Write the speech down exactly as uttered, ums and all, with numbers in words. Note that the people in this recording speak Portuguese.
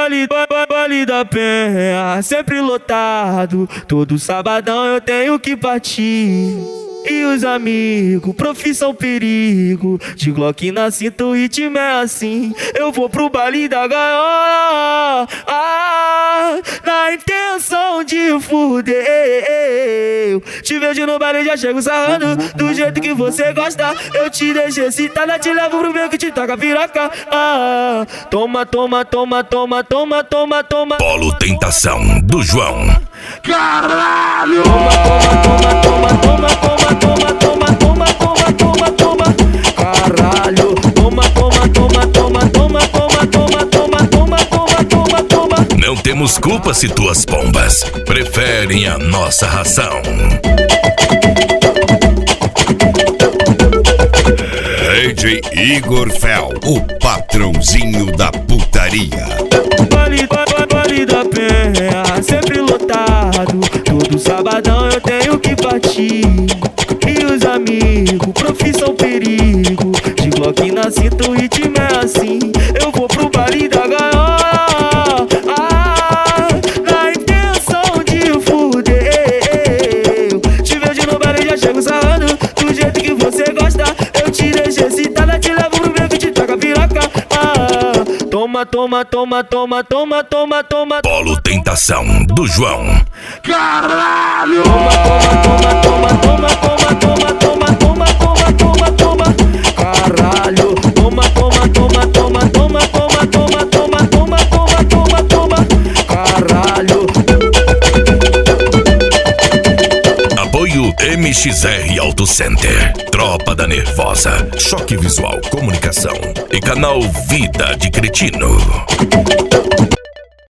baile, ba- baile da Penha, sempre lotado. Todo sabadão eu tenho que partir. E os amigos, profissão perigo, de Glock na cinta, o ritmo é assim. Eu vou pro baile da gaiola, ah, na intenção de fuder. Te vejo no baile, já chego sarrando do jeito que você gosta. Eu te deixo excitada, te levo pro meio que te toca piroca. Ah, toma, toma, toma, toma, toma, toma, toma. Polo Tentação do João. Caralho! Toma, toma, toma, toma, toma, toma, toma, toma, toma, toma, toma, toma. Caralho! Toma, toma, toma, toma, toma, toma, toma, toma, toma, toma, toma, toma. Não temos culpa se tuas pombas preferem a nossa ração. D J Igor Fel, o patrãozinho da putaria. Baile, ba- baile da Penha, sempre lotado. Todo sabadão eu tenho que partir. E os amigos, profissão perigo, de Glock na cinta, o ritmo é assim. Eu vou pro baile da gaiola, ah, na intenção de fuder. Te vejo no baile, já chego sarrando do jeito que você gosta. Eu te deixo excitada, te levo pro meio que te toca piroca. Ah, toma, toma, toma, toma, toma, toma, toma. Polo Tentação do João. Caralho! Toma, toma, toma, toma, toma, toma, toma, toma, toma, toma, toma. Caralho! Toma, toma, toma, toma, toma, toma, toma, toma, toma, toma, toma, toma. Caralho! Apoio M X R Auto Center, Tropa da Nervosa, Choque Visual Comunicação e canal Vida de Cretino.